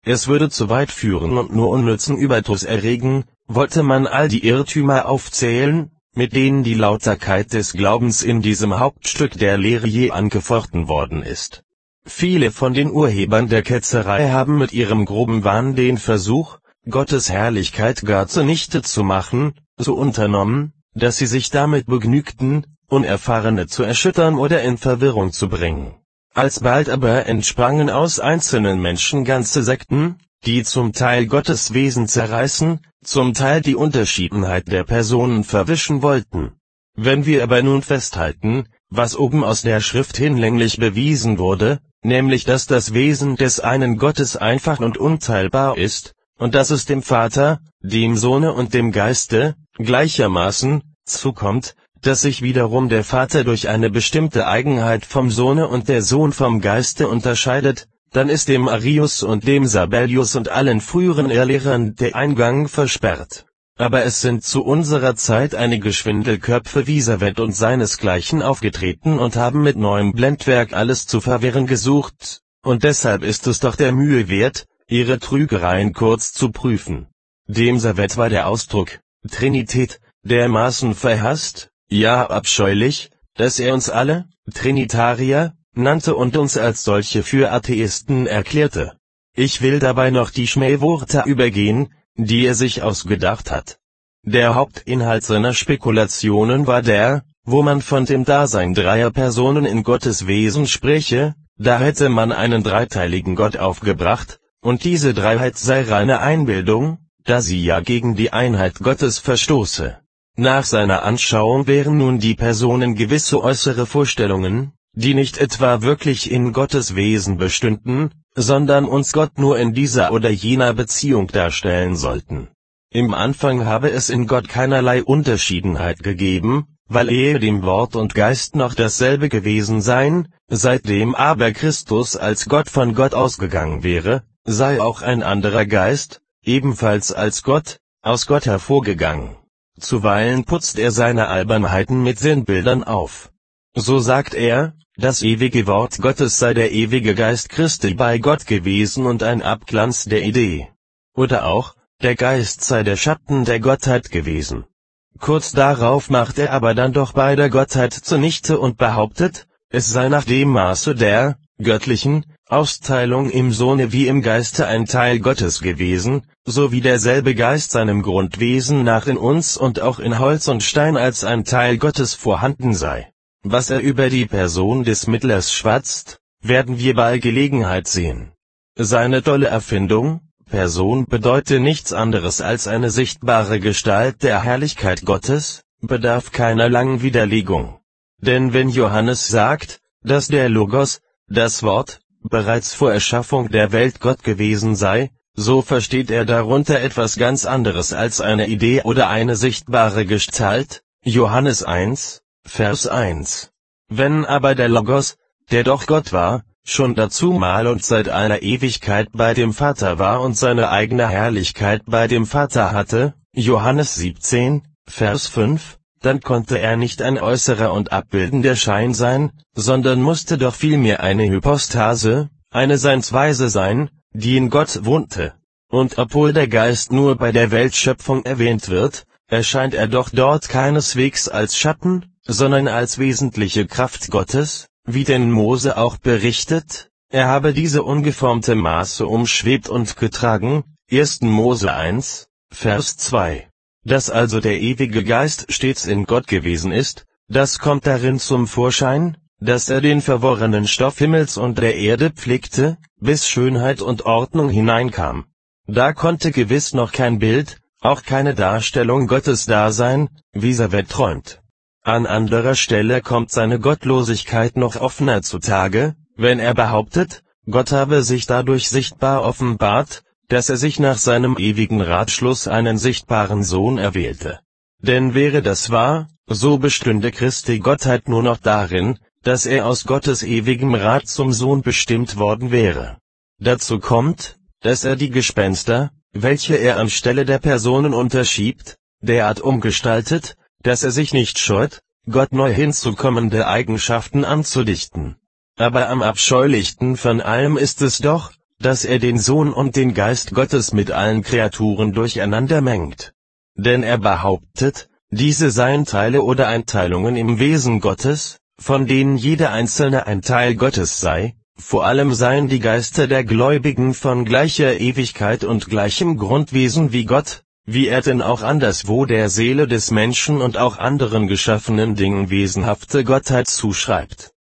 es würde zu weit führen und nur unnützen Überdruss erregen, wollte man all die Irrtümer aufzählen, mit denen die Lauterkeit des Glaubens in diesem Hauptstück der Lehre je angefochten worden ist. Viele von den Urhebern der Ketzerei haben mit ihrem groben Wahn den Versuch, Gottes Herrlichkeit gar zunichte zu machen, so unternommen, dass sie sich damit begnügten, Unerfahrene zu erschüttern oder in Verwirrung zu bringen. Alsbald aber entsprangen aus einzelnen Menschen ganze Sekten, die zum Teil Gottes Wesen zerreißen, zum Teil die Unterschiedenheit der Personen verwischen wollten. Wenn wir aber nun festhalten, was oben aus der Schrift hinlänglich bewiesen wurde, nämlich dass das Wesen des einen Gottes einfach und unteilbar ist, und dass es dem Vater, dem Sohne und dem Geiste, gleichermaßen, zukommt, dass sich wiederum der Vater durch eine bestimmte Eigenheit vom Sohne und der Sohn vom Geiste unterscheidet, dann ist dem Arius und dem Sabellius und allen früheren Irrlehrern der Eingang versperrt. Aber es sind zu unserer Zeit einige Schwindelköpfe wie Savet und seinesgleichen aufgetreten und haben mit neuem Blendwerk alles zu verwirren gesucht, und deshalb ist es doch der Mühe wert, ihre Trügereien kurz zu prüfen. Dem Savet war der Ausdruck Trinität dermaßen verhasst, ja abscheulich, dass er uns alle Trinitarier nannte und uns als solche für Atheisten erklärte. Ich will dabei noch die Schmähworte übergehen, die er sich ausgedacht hat. Der Hauptinhalt seiner Spekulationen war der, wo man von dem Dasein dreier Personen in Gottes Wesen spräche, da hätte man einen dreiteiligen Gott aufgebracht, und diese Dreiheit sei reine Einbildung, da sie ja gegen die Einheit Gottes verstoße. Nach seiner Anschauung wären nun die Personen gewisse äußere Vorstellungen, die nicht etwa wirklich in Gottes Wesen bestünden, sondern uns Gott nur in dieser oder jener Beziehung darstellen sollten. Im Anfang habe es in Gott keinerlei Unterschiedenheit gegeben, weil ehe dem Wort und Geist noch dasselbe gewesen seien, seitdem aber Christus als Gott von Gott ausgegangen wäre, sei auch ein anderer Geist, ebenfalls als Gott, aus Gott hervorgegangen. Zuweilen putzt er seine Albernheiten mit Sinnbildern auf. So sagt er, das ewige Wort Gottes sei der ewige Geist Christi bei Gott gewesen und ein Abglanz der Idee. Oder auch, der Geist sei der Schatten der Gottheit gewesen. Kurz darauf macht er aber dann doch bei der Gottheit zunichte und behauptet, es sei nach dem Maße der göttlichen Austeilung im Sohne wie im Geiste ein Teil Gottes gewesen, so wie derselbe Geist seinem Grundwesen nach in uns und auch in Holz und Stein als ein Teil Gottes vorhanden sei. Was er über die Person des Mittlers schwatzt, werden wir bei Gelegenheit sehen. Seine tolle Erfindung, Person, bedeute nichts anderes als eine sichtbare Gestalt der Herrlichkeit Gottes, bedarf keiner langen Widerlegung. Denn wenn Johannes sagt, dass der Logos, das Wort, bereits vor Erschaffung der Welt Gott gewesen sei, so versteht er darunter etwas ganz anderes als eine Idee oder eine sichtbare Gestalt, Johannes 1, Vers 1. Wenn aber der Logos, der doch Gott war, schon dazumal und seit einer Ewigkeit bei dem Vater war und seine eigene Herrlichkeit bei dem Vater hatte, Johannes 17, Vers 5, dann konnte er nicht ein äußerer und abbildender Schein sein, sondern musste doch vielmehr eine Hypostase, eine Seinsweise sein, die in Gott wohnte. Und obwohl der Geist nur bei der Weltschöpfung erwähnt wird, erscheint er doch dort keineswegs als Schatten, sondern als wesentliche Kraft Gottes, wie denn Mose auch berichtet, er habe diese ungeformte Maße umschwebt und getragen, 1. Mose 1, Vers 2. Dass also der ewige Geist stets in Gott gewesen ist, das kommt darin zum Vorschein, dass er den verworrenen Stoff Himmels und der Erde pflegte, bis Schönheit und Ordnung hineinkam. Da konnte gewiss noch kein Bild, auch keine Darstellung Gottes da sein, wie Savet träumt. An anderer Stelle kommt seine Gottlosigkeit noch offener zutage, wenn er behauptet, Gott habe sich dadurch sichtbar offenbart, dass er sich nach seinem ewigen Ratschluss einen sichtbaren Sohn erwählte. Denn wäre das wahr, so bestünde Christi Gottheit nur noch darin, dass er aus Gottes ewigem Rat zum Sohn bestimmt worden wäre. Dazu kommt, dass er die Gespenster, welche er anstelle der Personen unterschiebt, derart umgestaltet, dass er sich nicht scheut, Gott neu hinzukommende Eigenschaften anzudichten. Aber am abscheulichsten von allem ist es doch, dass er den Sohn und den Geist Gottes mit allen Kreaturen durcheinander mengt. Denn er behauptet, diese seien Teile oder Einteilungen im Wesen Gottes, von denen jede einzelne ein Teil Gottes sei. Vor allem seien die Geister der Gläubigen von gleicher Ewigkeit und gleichem Grundwesen wie Gott, wie er denn auch anderswo der Seele des Menschen und auch anderen geschaffenen Dingen wesenhafte Gottheit zuschreibt.